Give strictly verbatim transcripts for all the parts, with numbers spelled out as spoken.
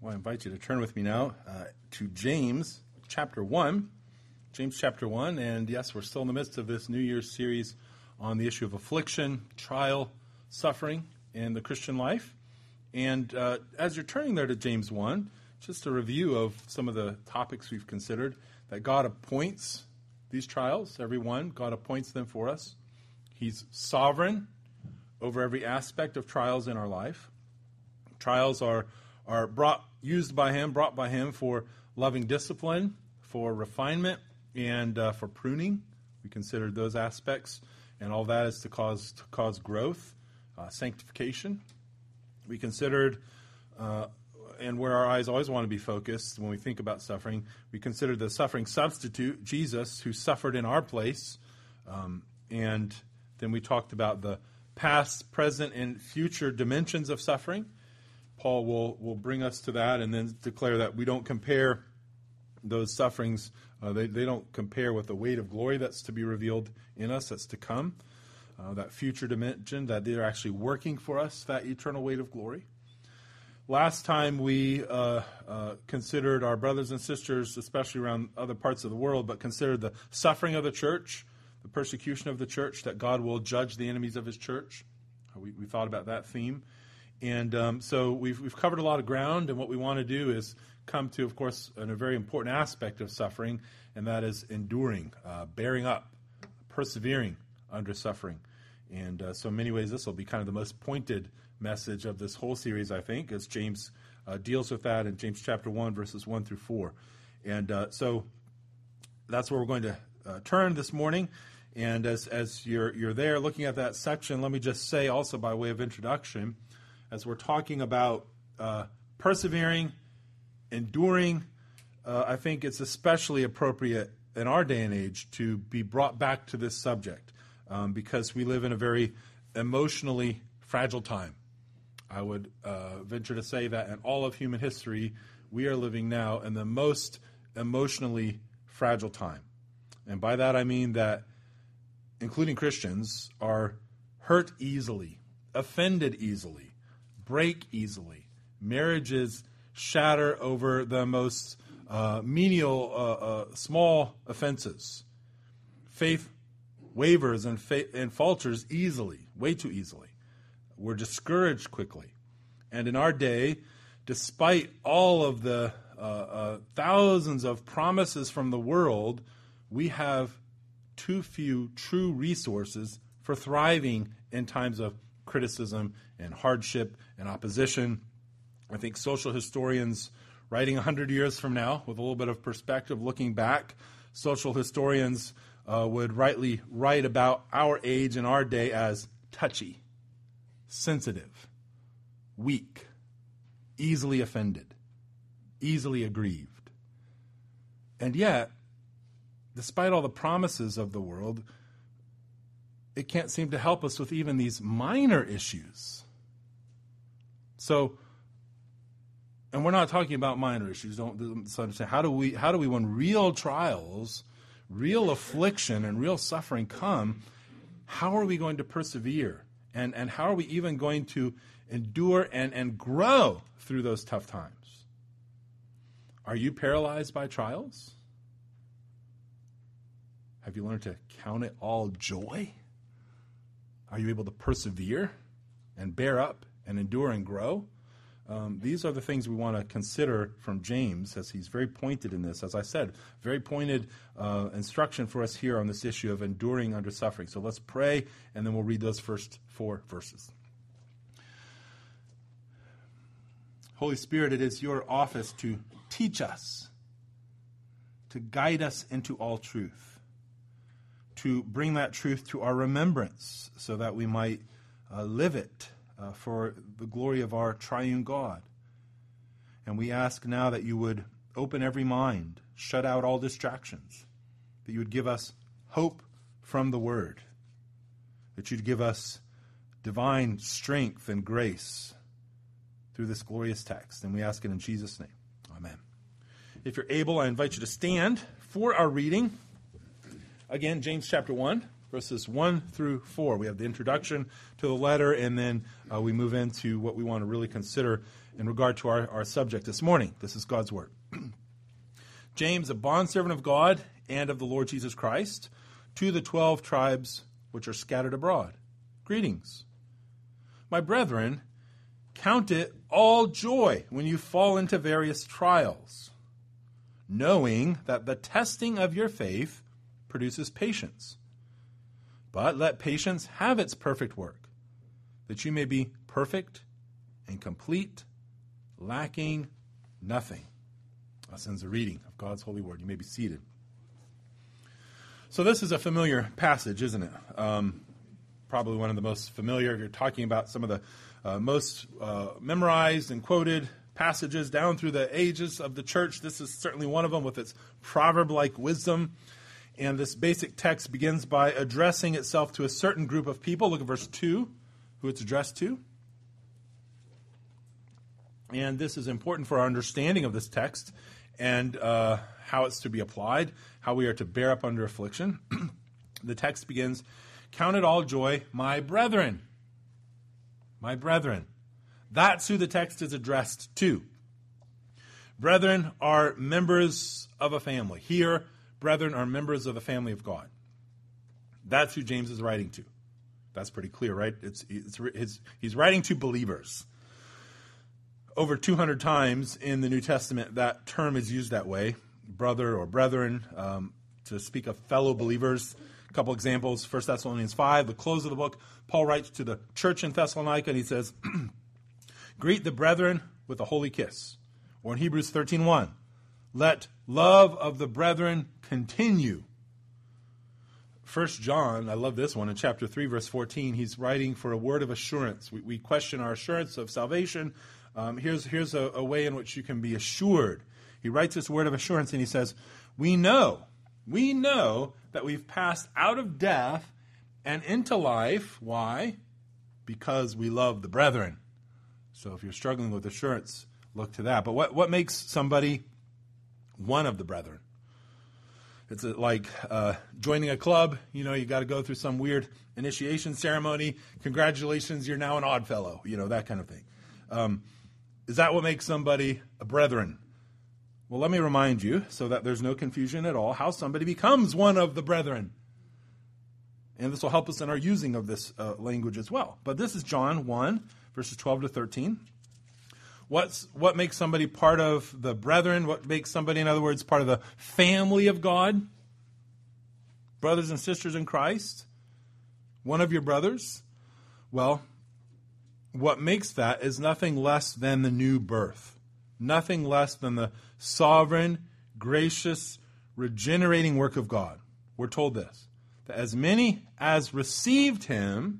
Well, I invite you to turn with me now uh, to James chapter one. James chapter one, and yes, we're still in the midst of this New Year's series on the issue of affliction, trial, suffering in the Christian life. And uh, as you're turning there to James one, just a review of some of the topics we've considered, that God appoints these trials, every one. God appoints them for us. He's sovereign over every aspect of trials in our life. Trials are are brought, used by Him, brought by Him for loving discipline, for refinement, and uh, for pruning. We considered those aspects, and all that is to cause to cause growth, uh, sanctification. We considered, uh, and where our eyes always want to be focused when we think about suffering, we considered the suffering substitute, Jesus, who suffered in our place. Um, and then we talked about the past, present, and future dimensions of suffering. Paul will, will bring us to that and then declare that we don't compare those sufferings. Uh, they, they don't compare with the weight of glory that's to be revealed in us, that's to come. Uh, that future dimension, that they're actually working for us, that eternal weight of glory. Last time we uh, uh, considered our brothers and sisters, especially around other parts of the world, but considered the suffering of the church, the persecution of the church, that God will judge the enemies of His church. We, we thought about that theme. And um, so we've we've covered a lot of ground, and what we want to do is come to, of course, an, a very important aspect of suffering, and that is enduring, uh, bearing up, persevering under suffering. And uh, so in many ways, this will be kind of the most pointed message of this whole series, I think, as James uh, deals with that in James chapter one, verses one through four. And uh, so that's where we're going to uh, turn this morning. And as as you're you're there looking at that section, let me just say also by way of introduction, as we're talking about uh, persevering, enduring, uh, I think it's especially appropriate in our day and age to be brought back to this subject um, because we live in a very emotionally fragile time. I would uh, venture to say that in all of human history, we are living now in the most emotionally fragile time. And by that I mean that, including Christians, are hurt easily, offended easily, break easily. Marriages shatter over the most uh, menial, uh, uh, small offenses. Faith wavers and, fa- and falters easily, way too easily. We're discouraged quickly. And in our day, despite all of the uh, uh, thousands of promises from the world, we have too few true resources for thriving in times of criticism and hardship and opposition. I think social historians writing one hundred years from now, with a little bit of perspective looking back, social historians uh, would rightly write about our age and our day as touchy, sensitive, weak, easily offended, easily aggrieved. And yet, despite all the promises of the world, it can't seem to help us with even these minor issues. So, and we're not talking about minor issues. Don't understand. How do we? How do we, when real trials, real affliction, and real suffering come, how are we going to persevere? And and how are we even going to endure and and grow through those tough times? Are you paralyzed by trials? Have you learned to count it all joy? Are you able to persevere and bear up and endure and grow? Um, these are the things we want to consider from James, as he's very pointed in this. As I said, very pointed uh, instruction for us here on this issue of enduring under suffering. So let's pray, and then we'll read those first four verses. Holy Spirit, it is your office to teach us, to guide us into all truth, to bring that truth to our remembrance so that we might uh, live it uh, for the glory of our triune God. And we ask now that you would open every mind, shut out all distractions, that you would give us hope from the Word, that you'd give us divine strength and grace through this glorious text. And we ask it in Jesus' name. Amen. If you're able, I invite you to stand for our reading. Again, James chapter one, verses one through four. We have the introduction to the letter, and then uh, we move into what we want to really consider in regard to our, our subject this morning. This is God's Word. James, a bondservant of God and of the Lord Jesus Christ, to the twelve tribes which are scattered abroad. Greetings. My brethren, count it all joy when you fall into various trials, knowing that the testing of your faith produces patience. But let patience have its perfect work, that you may be perfect and complete, lacking nothing. That ends the reading of God's holy word. You may be seated. So this is a familiar passage, isn't it? Um, probably one of the most familiar. If you're talking about some of the uh, most uh, memorized and quoted passages down through the ages of the church, this is certainly one of them with its proverb-like wisdom. And this basic text begins by addressing itself to a certain group of people. Look at verse two, who it's addressed to. And this is important for our understanding of this text and uh, how it's to be applied, how we are to bear up under affliction. The text begins, count it all joy, my brethren. My brethren. That's who the text is addressed to. Brethren are members of a family. Here, brethren are members of the family of God. That's who James is writing to. That's pretty clear, right? It's, it's, it's, he's writing to believers. Over two hundred times in the New Testament, that term is used that way, brother or brethren, um, to speak of fellow believers. A couple examples, First Thessalonians five, the close of the book, Paul writes to the church in Thessalonica, and he says, greet the brethren with a holy kiss. Or in Hebrews thirteen one, let love of the brethren continue. First John, I love this one, in chapter three, verse fourteen, he's writing for a word of assurance. We, we question our assurance of salvation. Um, here's here's a, a way in which you can be assured. He writes this word of assurance, and he says, we know, we know that we've passed out of death and into life. Why? Because we love the brethren. So if you're struggling with assurance, look to that. But what, what makes somebody one of the brethren? It's like uh, joining a club. You know, you got to go through some weird initiation ceremony. Congratulations, you're now an odd fellow. You know, that kind of thing. Um, is that what makes somebody a brethren? Well, let me remind you, so that there's no confusion at all, how somebody becomes one of the brethren. And this will help us in our using of this uh, language as well. But this is John one, verses twelve to thirteen. What's, what makes somebody part of the brethren? What makes somebody, in other words, part of the family of God? Brothers and sisters in Christ? One of your brothers? Well, what makes that is nothing less than the new birth. Nothing less than the sovereign, gracious, regenerating work of God. We're told this, that as many as received him,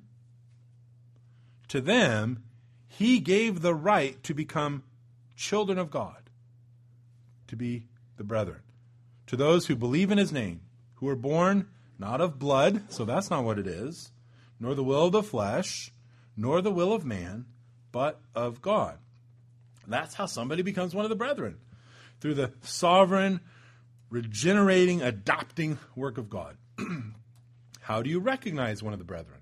to them he gave the right to become children of God, to be the brethren. To those who believe in his name, who are born not of blood, so that's not what it is, nor the will of the flesh, nor the will of man, but of God. That's how somebody becomes one of the brethren, through the sovereign, regenerating, adopting work of God. How do you recognize one of the brethren?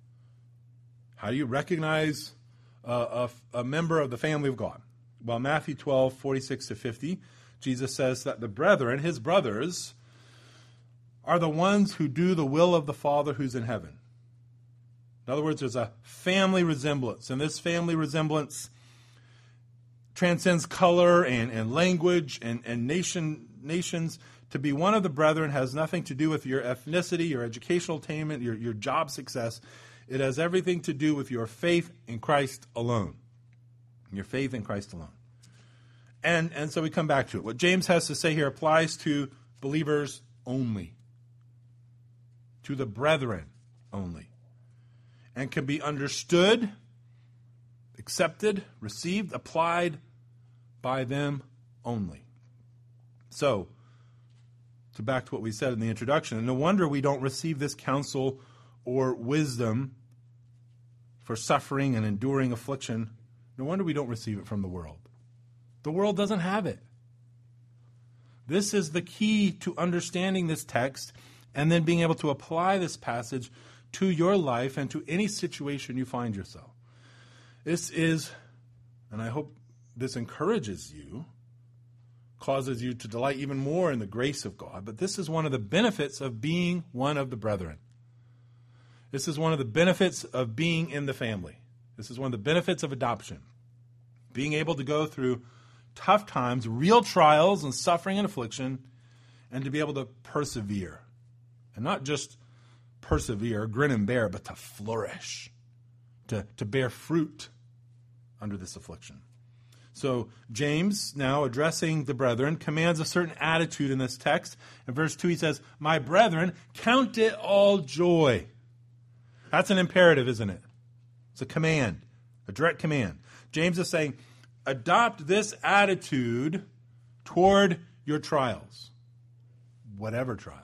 How do you recognize uh, a, a member of the family of God? Well, Matthew twelve, forty-six to fifty, Jesus says that the brethren, his brothers, are the ones who do the will of the Father who's in heaven. In other words, there's a family resemblance, and this family resemblance transcends color and, and language and, and nation nations. To be one of the brethren has nothing to do with your ethnicity, your educational attainment, your, your job success. It has everything to do with your faith in Christ alone. Your faith in Christ alone. And, and so we come back to it. What James has to say here applies to believers only. To the brethren only. And can be understood, accepted, received, applied by them only. So, to back to what we said in the introduction, and no wonder we don't receive this counsel or wisdom for suffering and enduring affliction. No wonder we don't receive it from the world. The world doesn't have it. This is the key to understanding this text and then being able to apply this passage to your life and to any situation you find yourself. This is, and I hope this encourages you, causes you to delight even more in the grace of God, but this is one of the benefits of being one of the brethren. This is one of the benefits of being in the family. This is one of the benefits of adoption. Being able to go through tough times, real trials and suffering and affliction, and to be able to persevere. And not just persevere, grin and bear, but to flourish, to, to bear fruit under this affliction. So James, now addressing the brethren, commands a certain attitude in this text. In verse two he says, "My brethren, count it all joy." That's an imperative, isn't it? It's a command, a direct command. James is saying, adopt this attitude toward your trials, whatever trials.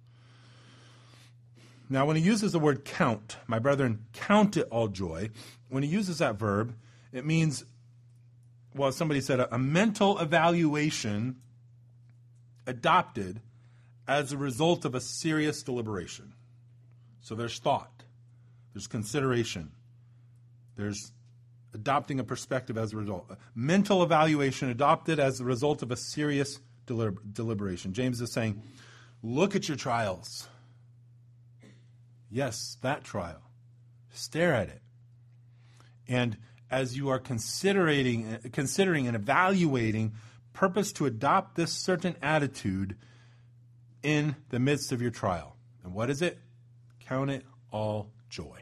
Now, when he uses the word count, my brethren, count it all joy, when he uses that verb, it means, well, somebody said, a, a mental evaluation adopted as a result of a serious deliberation. So there's thought, there's consideration, there's adopting a perspective as a result. A mental evaluation adopted as a result of a serious deliber- deliberation. James is saying, look at your trials. Yes, that trial. Stare at it. And as you are considering, considering and evaluating, purpose to adopt this certain attitude in the midst of your trial. And what is it? Count it all joy.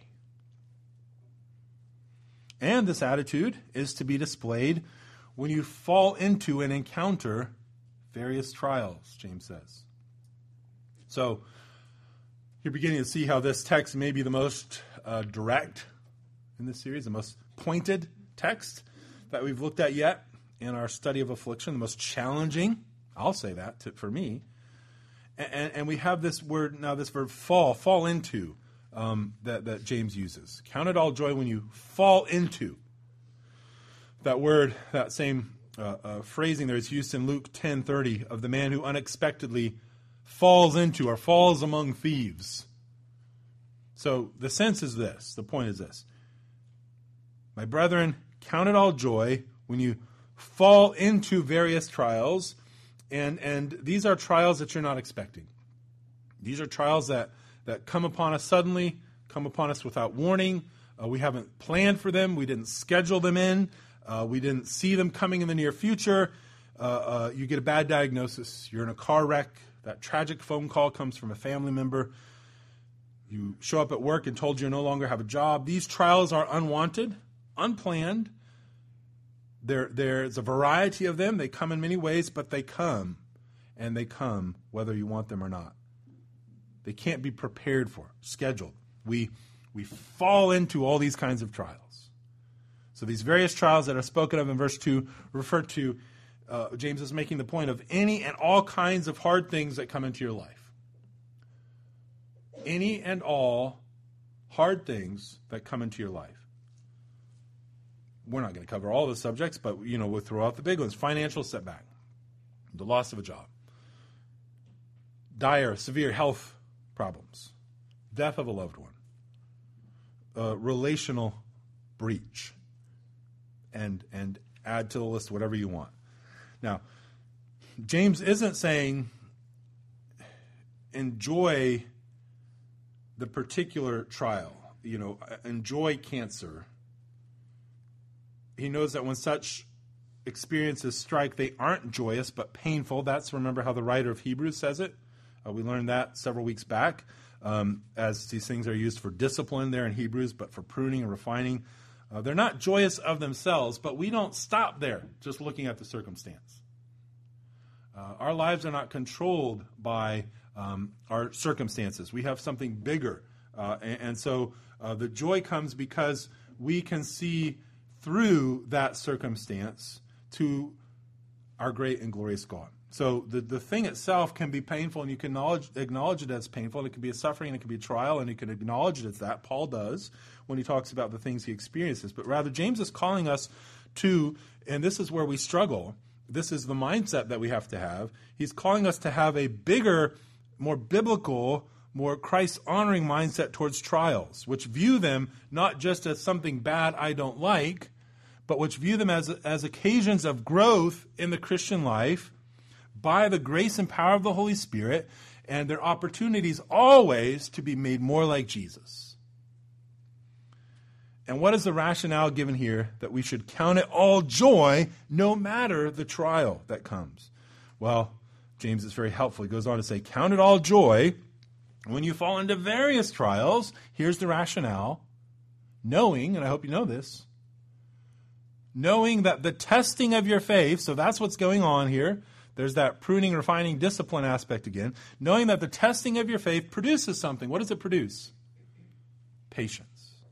And this attitude is to be displayed when you fall into and encounter various trials, James says. So, you're beginning to see how this text may be the most uh, direct in this series, the most pointed text that we've looked at yet in our study of affliction, the most challenging, I'll say that to, for me. And, and we have this word, now this verb fall, fall into, um, that, that James uses. Count it all joy when you fall into. That word, that same uh, uh, phrasing there is used in Luke ten thirty of the man who unexpectedly falls into or falls among thieves. So the sense is this, the point is this. My brethren, count it all joy when you fall into various trials, and, and these are trials that you're not expecting. These are trials that, that come upon us suddenly, come upon us without warning. Uh, we haven't planned for them. We didn't schedule them in. Uh, we didn't see them coming in the near future. Uh, uh, you get a bad diagnosis. You're in a car wreck. That tragic phone call comes from a family member. You show up at work and told you no longer have a job. These trials are unwanted, unplanned. There, there's a variety of them. They come in many ways, but they come, and they come whether you want them or not. They can't be prepared for, scheduled. We, we fall into all these kinds of trials. So these various trials that are spoken of in verse two refer to Uh, James is making the point of any and all kinds of hard things that come into your life. Any and all hard things that come into your life. We're not going to cover all the subjects, but you know, we'll throw out the big ones. Financial setback, the loss of a job, dire, severe health problems, death of a loved one, uh, relational breach, and and add to the list whatever you want. Now, James isn't saying enjoy the particular trial, you know, enjoy cancer. He knows that when such experiences strike, they aren't joyous but painful. That's, remember how the writer of Hebrews says it. Uh, we learned that several weeks back, um, as these things are used for discipline there in Hebrews, but for pruning and refining. Uh, they're not joyous of themselves, but we don't stop there just looking at the circumstance. Uh, our lives are not controlled by um, our circumstances. We have something bigger. Uh, and, and so uh, the joy comes because we can see through that circumstance to our great and glorious God. So the, the thing itself can be painful, and you can acknowledge, acknowledge it as painful, and it can be a suffering, and it can be a trial, and you can acknowledge it as that. Paul does when he talks about the things he experiences. But rather, James is calling us to, and this is where we struggle, this is the mindset that we have to have. He's calling us to have a bigger, more biblical, more Christ-honoring mindset towards trials, which view them not just as something bad I don't like, but which view them as, as occasions of growth in the Christian life by the grace and power of the Holy Spirit, and their opportunities always to be made more like Jesus. And what is the rationale given here that we should count it all joy no matter the trial that comes? Well, James is very helpful. He goes on to say, count it all joy when you fall into various trials. Here's the rationale. Knowing, and I hope you know this, knowing that the testing of your faith, so that's what's going on here. There's that pruning, refining, discipline aspect again. Knowing that the testing of your faith produces something. What does it produce? Patience.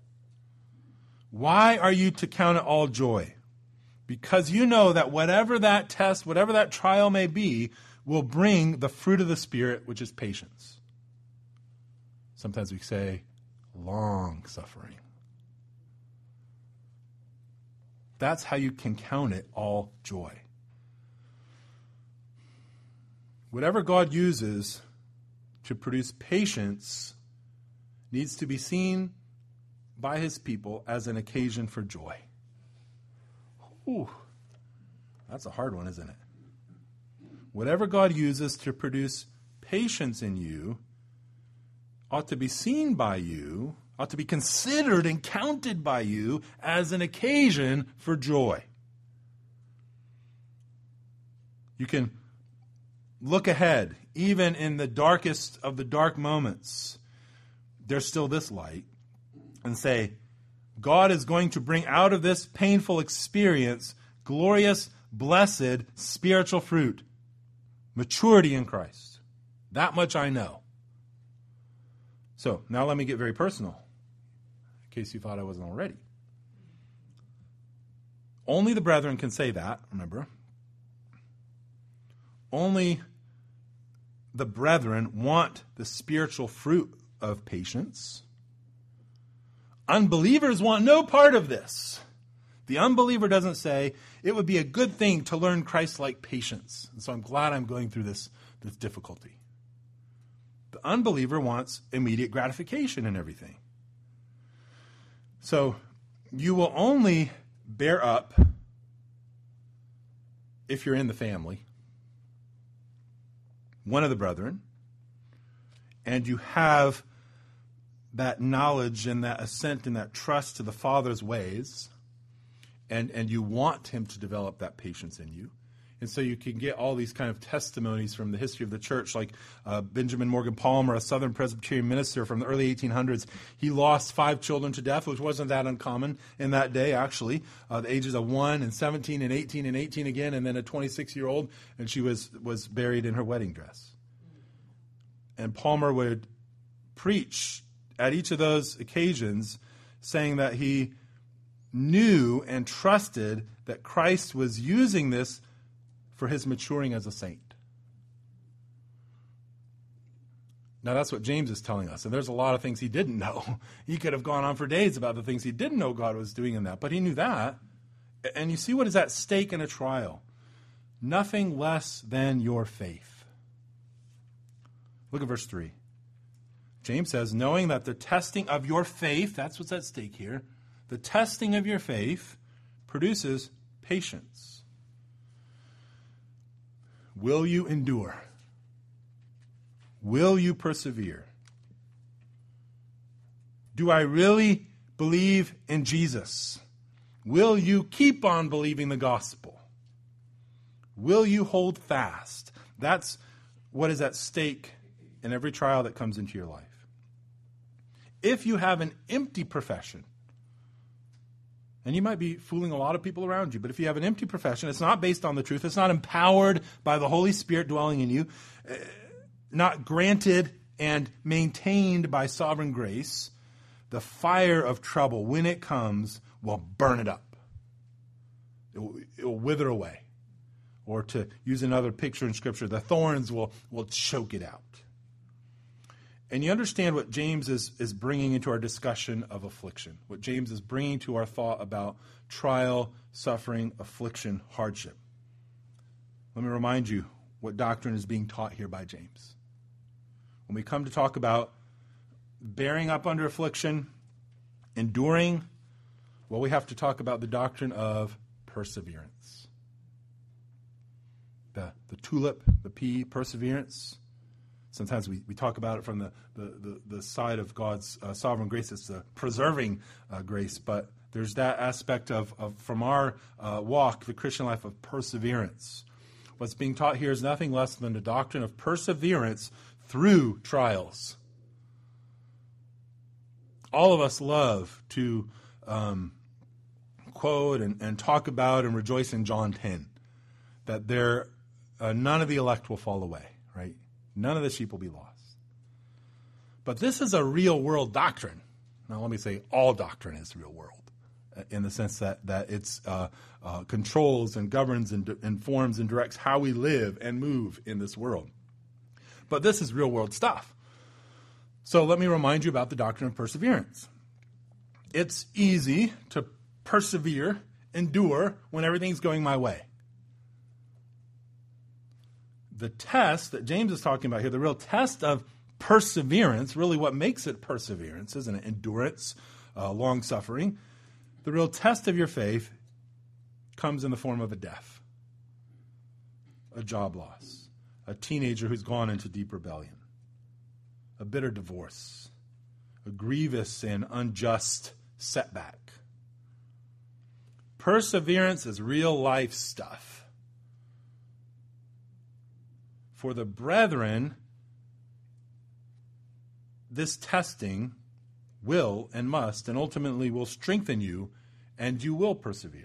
Why are you to count it all joy? Because you know that whatever that test, whatever that trial may be, will bring the fruit of the Spirit, which is patience. Sometimes we say long suffering. That's how you can count it all joy. Whatever God uses to produce patience needs to be seen by his people as an occasion for joy. Ooh, that's a hard one, isn't it? Whatever God uses to produce patience in you ought to be seen by you, ought to be considered and counted by you as an occasion for joy. You can look ahead, even in the darkest of the dark moments, there's still this light, and say, God is going to bring out of this painful experience glorious, blessed, spiritual fruit, maturity in Christ. That much I know. So, now let me get very personal, in case you thought I wasn't already. Only the brethren can say that, remember. Only the brethren want the spiritual fruit of patience. Unbelievers want no part of this. The unbeliever doesn't say, it would be a good thing to learn Christ-like patience. And so I'm glad I'm going through this, this difficulty. The unbeliever wants immediate gratification in everything. So you will only bear up if you're in the family, one of the brethren, and you have that knowledge and that assent and that trust to the Father's ways, and, and you want him to develop that patience in you. And so you can get all these kind of testimonies from the history of the church, like uh, Benjamin Morgan Palmer, a Southern Presbyterian minister from the early eighteen hundreds. He lost five children to death, which wasn't that uncommon in that day, actually. Uh, the ages of one and seventeen and eighteen and eighteen again, and then a twenty-six-year-old, and she was, was buried in her wedding dress. And Palmer would preach at each of those occasions, saying that he knew and trusted that Christ was using this for his maturing as a saint. Now that's what James is telling us, and there's a lot of things he didn't know. He could have gone on for days about the things he didn't know God was doing in that, but he knew that. And you see what is at stake in a trial. Nothing less than your faith. Look at verse three. James says, knowing that the testing of your faith, that's what's at stake here, the testing of your faith produces patience. Will you endure? Will you persevere? Do I really believe in Jesus? Will you keep on believing the gospel? Will you hold fast? That's what is at stake in every trial that comes into your life. If you have an empty profession, and you might be fooling a lot of people around you, but if you have an empty profession, it's not based on the truth, it's not empowered by the Holy Spirit dwelling in you, uh, not granted and maintained by sovereign grace, the fire of trouble, when it comes, will burn it up. It will, it will wither away. Or to use another picture in Scripture, the thorns will, will choke it out. And you understand what James is, is bringing into our discussion of affliction, what James is bringing to our thought about trial, suffering, affliction, hardship. Let me remind you what doctrine is being taught here by James. when we come to talk about bearing up under affliction, enduring, well, we have to talk about the doctrine of perseverance. The, the tulip, the P, perseverance. Sometimes we, we talk about it from the, the, the, the side of God's uh, sovereign grace. It's the preserving uh, grace. But there's that aspect of, of from our uh, walk, the Christian life, of perseverance. What's being taught here is nothing less than the doctrine of perseverance through trials. All of us love to um, quote and, and talk about and rejoice in John ten, that there uh, none of the elect will fall away, right? None of the sheep will be lost. But this is a real-world doctrine. Now, let me say all doctrine is real world, in the sense that that it uh, uh, controls and governs and informs and directs how we live and move in this world. But this is real-world stuff. So let me remind you about the doctrine of perseverance. It's easy to persevere, endure, when everything's going my way. The test that James is talking about here, the real test of perseverance, really what makes it perseverance, isn't it? Endurance, uh, long-suffering. The real test of your faith comes in the form of a death, a job loss, a teenager who's gone into deep rebellion, a bitter divorce, a grievous and unjust setback. Perseverance is real life stuff. For the brethren, this testing will and must and ultimately will strengthen you, and you will persevere.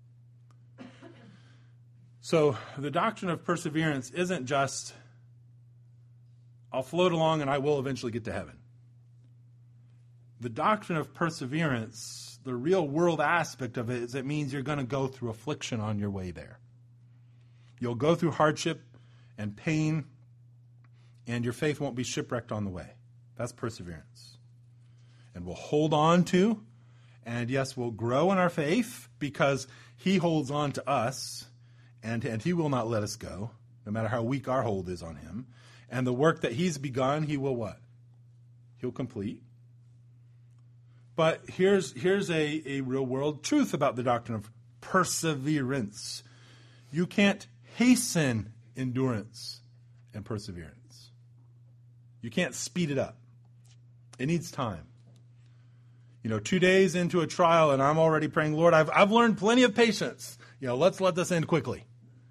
So the doctrine of perseverance isn't just, I'll float along and I will eventually get to heaven. The doctrine of perseverance, the real world aspect of it, is it means you're going to go through affliction on your way there. You'll go through hardship and pain, and your faith won't be shipwrecked on the way. That's perseverance. And we'll hold on to, and yes, we'll grow in our faith because he holds on to us, and, and he will not let us go, no matter how weak our hold is on him. And the work that he's begun, he will what? He'll complete. But here's, here's a, a real-world truth about the doctrine of perseverance. You can't hasten endurance and perseverance. You can't speed it up. It needs time. You know, two days into a trial and I'm already praying, Lord, I've, I've learned plenty of patience. You know, let's let this end quickly.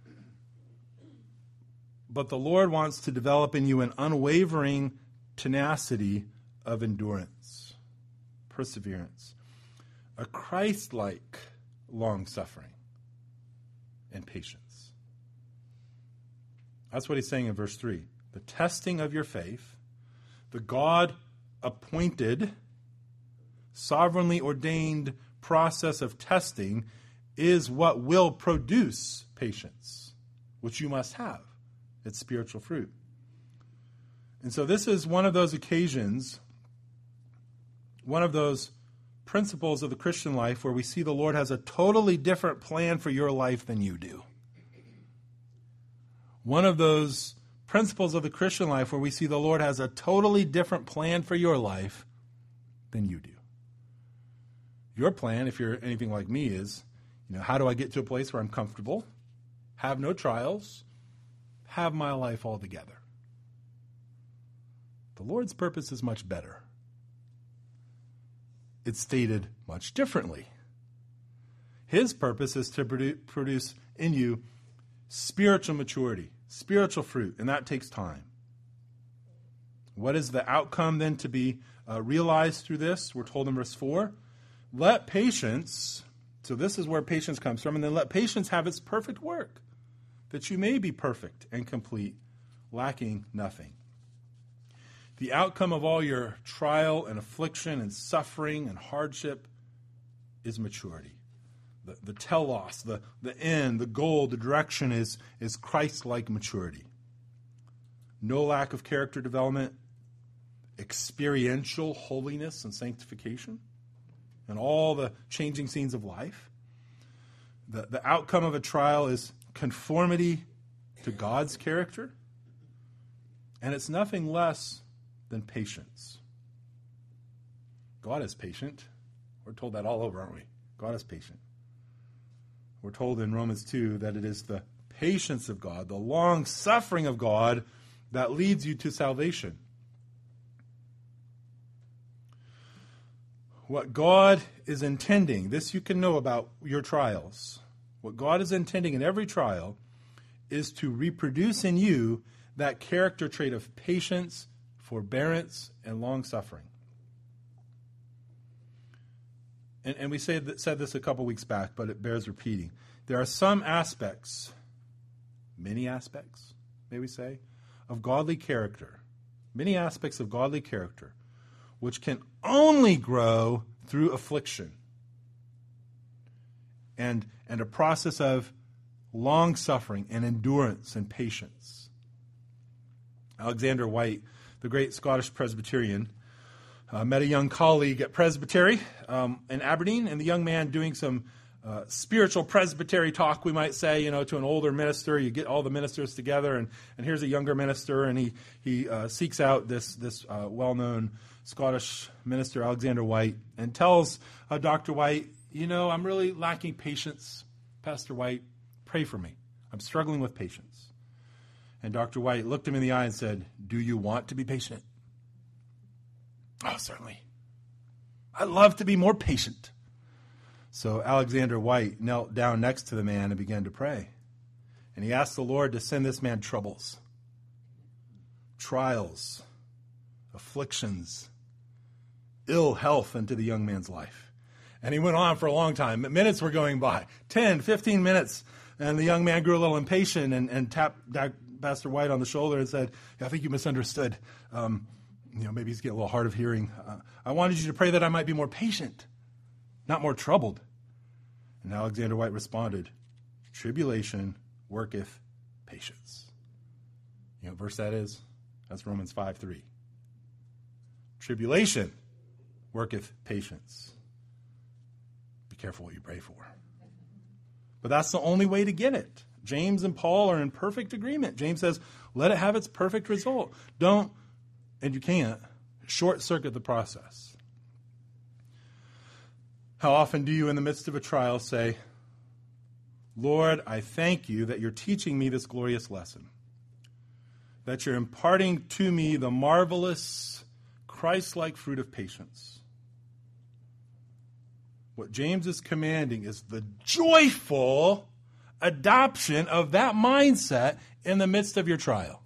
But the Lord wants to develop in you an unwavering tenacity of endurance, perseverance, a Christ-like long-suffering and patience. That's what he's saying in verse three. The testing of your faith, the God-appointed, sovereignly ordained process of testing is what will produce patience, which you must have. It's spiritual fruit. And so this is one of those occasions, one of those principles of the Christian life where we see the Lord has a totally different plan for your life than you do. One of those principles of the Christian life where we see the Lord has a totally different plan for your life than you do. Your plan, if you're anything like me, is, you know, how do I get to a place where I'm comfortable, have no trials, have my life all together? The Lord's purpose is much better. It's stated much differently. His purpose is to produ- produce in you spiritual maturity, spiritual fruit, and that takes time. What is the outcome then to be uh, realized through this? We're told in verse four, let patience, so this is where patience comes from, and then let patience have its perfect work, that you may be perfect and complete, lacking nothing. The outcome of all your trial and affliction and suffering and hardship is maturity. The, the telos, the, the end, the goal, the direction is, is Christ-like maturity. No lack of character development, experiential holiness and sanctification, and all the changing scenes of life. The, the outcome of a trial is conformity to God's character, and it's nothing less than patience. God is patient. We're told that all over, aren't we? God is patient. We're told in Romans two that it is the patience of God, the long suffering of God, that leads you to salvation. What God is intending, this you can know about your trials. What God is intending in every trial is to reproduce in you that character trait of patience, forbearance, and long-suffering. And, and we say that, said this a couple weeks back, but it bears repeating. There are some aspects, many aspects, may we say, of godly character, many aspects of godly character, which can only grow through affliction and, and a process of long-suffering and endurance and patience. Alexander White, the great Scottish Presbyterian, uh, met a young colleague at Presbytery um, in Aberdeen, and the young man doing some uh, spiritual presbytery talk, we might say, you know, to an older minister. You get all the ministers together, and, and here's a younger minister, and he he uh, seeks out this this uh, well-known Scottish minister, Alexander White, and tells uh, Doctor White, you know, I'm really lacking patience. Pastor White, pray for me. I'm struggling with patience. And Doctor White looked him in the eye and said, do you want to be patient? Oh, certainly. I'd love to be more patient. So Alexander White knelt down next to the man and began to pray. And he asked the Lord to send this man troubles, trials, afflictions, ill health into the young man's life. And he went on for a long time. Minutes were going by, ten, fifteen minutes. And the young man grew a little impatient and, and tapped Pastor White on the shoulder and said, I think you misunderstood. Um, you know, maybe he's getting a little hard of hearing. Uh, I wanted you to pray that I might be more patient, not more troubled. And Alexander White responded, tribulation worketh patience. You know what verse that is? That's Romans five three. Tribulation worketh patience. Be careful what you pray for. But that's the only way to get it. James and Paul are in perfect agreement. James says, let it have its perfect result. Don't, and you can't, short-circuit the process. How often do you, in the midst of a trial, say, Lord, I thank you that you're teaching me this glorious lesson, that you're imparting to me the marvelous, Christ-like fruit of patience. What James is commanding is the joyful adoption of that mindset in the midst of your trial.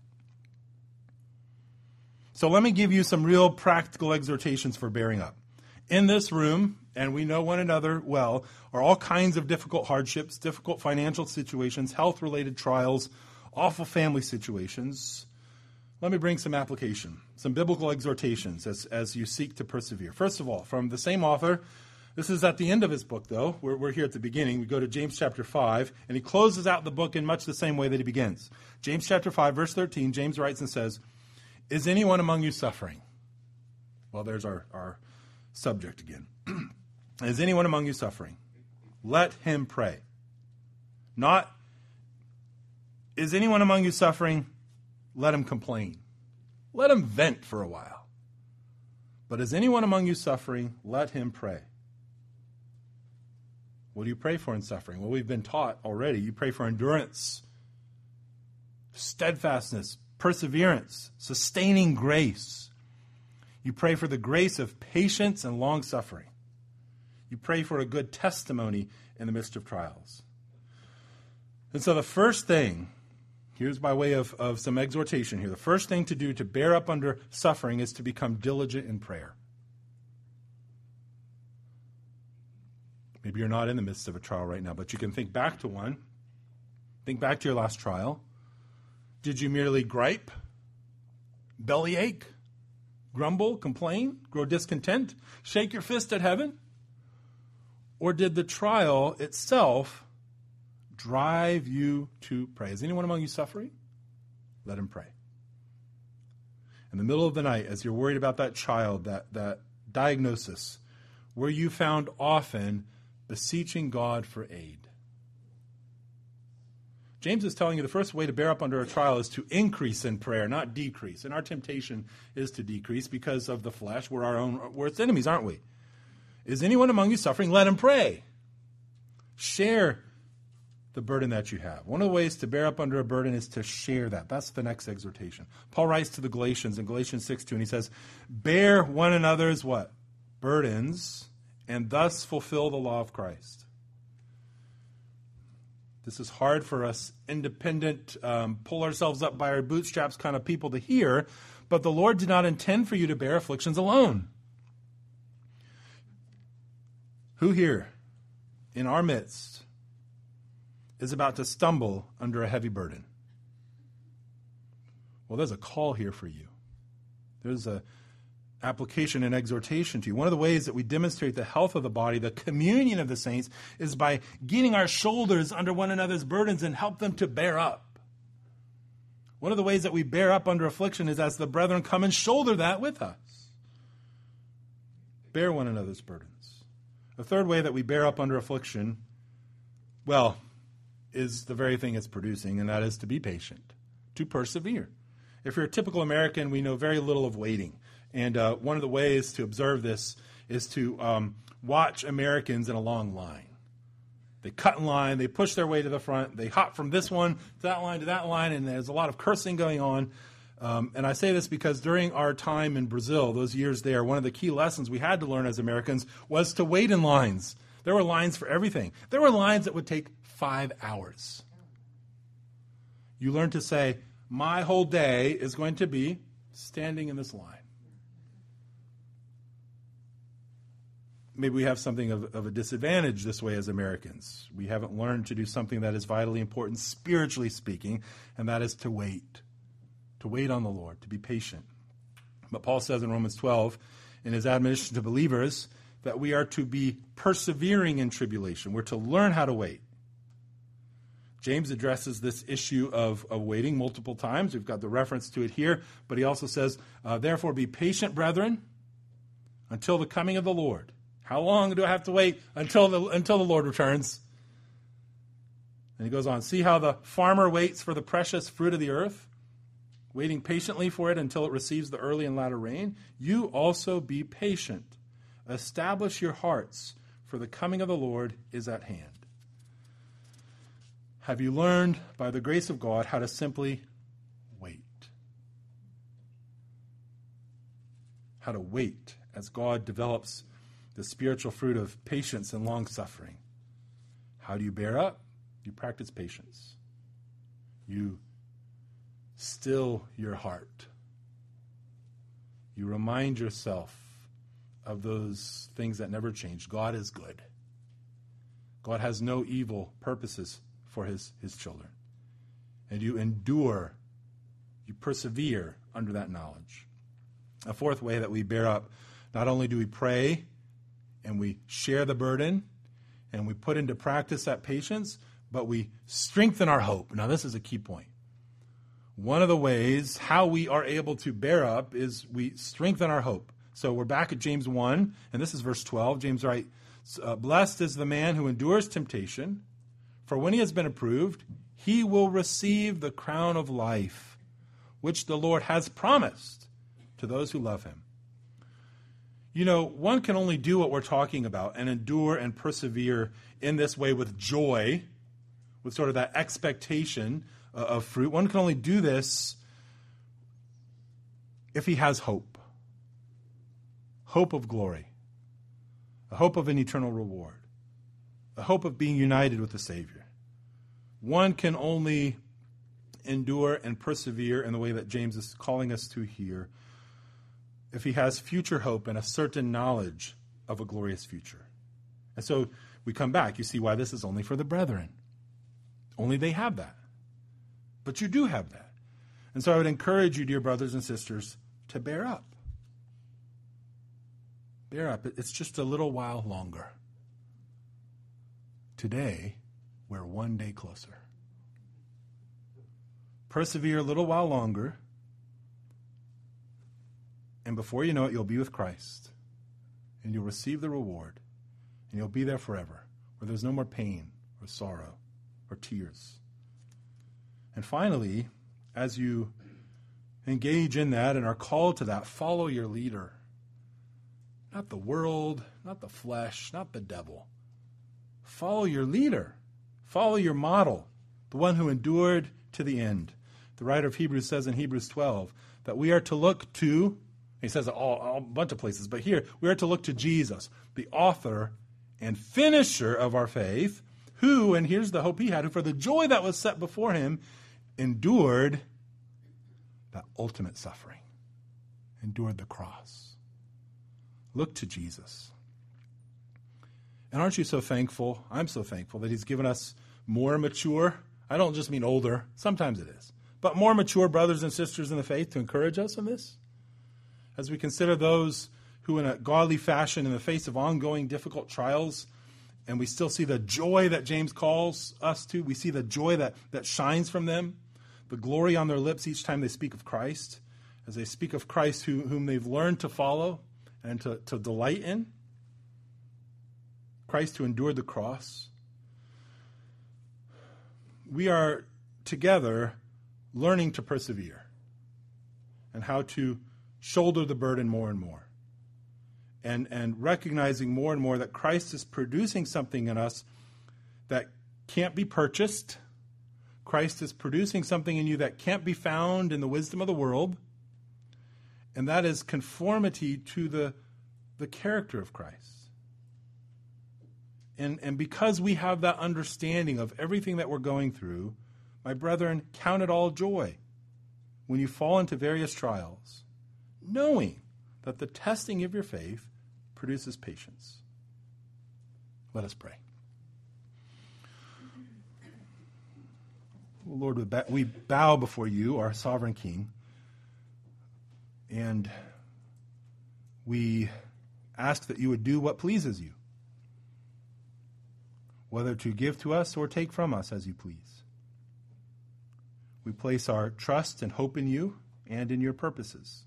So let me give you some real practical exhortations for bearing up. In this room, and we know one another well, are all kinds of difficult hardships, difficult financial situations, health-related trials, awful family situations. Let me bring some application, some biblical exhortations as, as you seek to persevere. First of all, from the same author. This is at the end of his book, though. We're, we're here at the beginning. We go to James chapter five, and he closes out the book in much the same way that he begins. James chapter five, verse thirteen, James writes and says, is anyone among you suffering? Well, there's our, our subject again. Is anyone among you suffering? Let him pray. Not, is anyone among you suffering? Let him complain. Let him vent for a while. But is anyone among you suffering? Let him pray. What do you pray for in suffering? Well, we've been taught already. You pray for endurance, steadfastness, perseverance, sustaining grace. You pray for the grace of patience and long-suffering. You pray for a good testimony in the midst of trials. And so the first thing, here's by way of, of some exhortation here. The first thing to do to bear up under suffering is to become diligent in prayer. Maybe you're not in the midst of a trial right now, but you can think back to one. Think back to your last trial. Did you merely gripe, bellyache, grumble, complain, grow discontent, shake your fist at heaven? Or did the trial itself drive you to pray? Is anyone among you suffering? Let him pray. In the middle of the night, as you're worried about that child, that, that diagnosis, were you found often beseeching God for aid? James is telling you the first way to bear up under a trial is to increase in prayer, not decrease. And our temptation is to decrease because of the flesh. We're our own worst enemies, aren't we? Is anyone among you suffering? Let him pray. Share the burden that you have. One of the ways to bear up under a burden is to share that. That's the next exhortation. Paul writes to the Galatians in Galatians six two, and he says, bear one another's what? Burdens, and thus fulfill the law of Christ. This is hard for us independent, um, pull ourselves up by our bootstraps kind of people to hear, but the Lord did not intend for you to bear afflictions alone. Who here in our midst is about to stumble under a heavy burden? Well, there's a call here for you. There's a application and exhortation to you. One of the ways that we demonstrate the health of the body, the communion of the saints, is by getting our shoulders under one another's burdens and help them to bear up. One of the ways that we bear up under affliction is as the brethren come and shoulder that with us. Bear one another's burdens. The third way that we bear up under affliction, well, is the very thing it's producing, and that is to be patient, to persevere. If you're a typical American, we know very little of waiting. And uh, one of the ways to observe this is to um, watch Americans in a long line. They cut in line, they push their way to the front, they hop from this one to that line to that line, and there's a lot of cursing going on. Um, and I say this because during our time in Brazil, those years there, one of the key lessons we had to learn as Americans was to wait in lines. There were lines for everything. There were lines that would take five hours. You learn to say, my whole day is going to be standing in this line. Maybe we have something of, of a disadvantage this way as Americans. We haven't learned to do something that is vitally important, spiritually speaking, and that is to wait. To wait on the Lord, to be patient. But Paul says in Romans twelve, in his admonition to believers, that we are to be persevering in tribulation. We're to learn how to wait. James addresses this issue of, of waiting multiple times. We've got the reference to it here, but he also says, uh, therefore be patient, brethren, until the coming of the Lord. How long do I have to wait until the, until the Lord returns? And he goes on, see how the farmer waits for the precious fruit of the earth, waiting patiently for it until it receives the early and latter rain. You also be patient. Establish your hearts, for the coming of the Lord is at hand. Have you learned, by the grace of God, how to simply wait? How to wait as God develops the spiritual fruit of patience and long-suffering. How do you bear up? You practice patience. You still your heart. You remind yourself of those things that never change. God is good. God has no evil purposes for his, his children. And you endure, you persevere under that knowledge. A fourth way that we bear up, not only do we pray and we share the burden and we put into practice that patience, but we strengthen our hope. Now, this is a key point. One of the ways how we are able to bear up is we strengthen our hope. So we're back at James one, and this is verse twelve. James writes, uh, blessed is the man who endures temptation, for when he has been approved, he will receive the crown of life, which the Lord has promised to those who love him. You know, one can only do what we're talking about and endure and persevere in this way with joy, with sort of that expectation uh, of fruit. One can only do this if he has hope. Hope of glory. A hope of an eternal reward. A hope of being united with the Savior. One can only endure and persevere in the way that James is calling us to here if he has future hope and a certain knowledge of a glorious future. And so we come back. You see why this is only for the brethren. Only they have that. But you do have that. And so I would encourage you, dear brothers and sisters, to bear up. Bear up. It's just a little while longer. Today, we're one day closer. Persevere a little while longer, and before you know it, you'll be with Christ, and you'll receive the reward, and you'll be there forever, where there's no more pain or sorrow or tears. And finally, as you engage in that and are called to that, follow your leader. Not the world, not the flesh, not the devil. Follow your leader. Follow your model, the one who endured to the end. The writer of Hebrews says in Hebrews twelve that we are to look to, he says all, all, a bunch of places, but here, we are to look to Jesus, the author and finisher of our faith, who, and here's the hope he had, who for the joy that was set before him, endured that ultimate suffering, endured the cross. Look to Jesus. And aren't you so thankful? I'm so thankful that he's given us more mature, I don't just mean older, sometimes it is, but more mature brothers and sisters in the faith to encourage us in this. As we consider those who in a godly fashion in the face of ongoing difficult trials, and we still see the joy that James calls us to, we see the joy that, that shines from them, the glory on their lips each time they speak of Christ, as they speak of Christ who, whom they've learned to follow and to, to delight in, Christ who endured the cross. We are together learning to persevere and how to shoulder the burden more and more. And, and recognizing more and more that Christ is producing something in us that can't be purchased. Christ is producing something in you that can't be found in the wisdom of the world. And that is conformity to the, the character of Christ. And, and because we have that understanding of everything that we're going through, my brethren, count it all joy when you fall into various trials, knowing that the testing of your faith produces patience. Let us pray. Lord, we bow before you, our sovereign King, and we ask that you would do what pleases you, whether to give to us or take from us as you please. We place our trust and hope in you and in your purposes.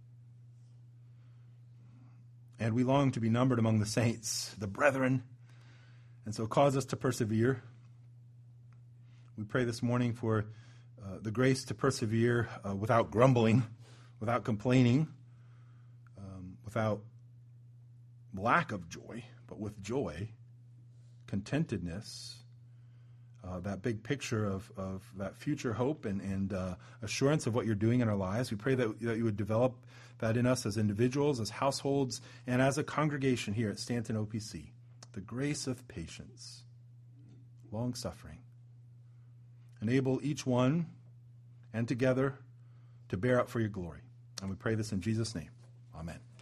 And we long to be numbered among the saints, the brethren, and so cause us to persevere. We pray this morning for uh, the grace to persevere uh, without grumbling, without complaining, um, without lack of joy, but with joy, contentedness, uh, that big picture of, of that future hope and, and uh, assurance of what you're doing in our lives. We pray that, that you would develop that in us as individuals, as households, and as a congregation here at Stanton O P C. The grace of patience, long-suffering. Enable each one and together to bear up for your glory. And we pray this in Jesus' name. Amen.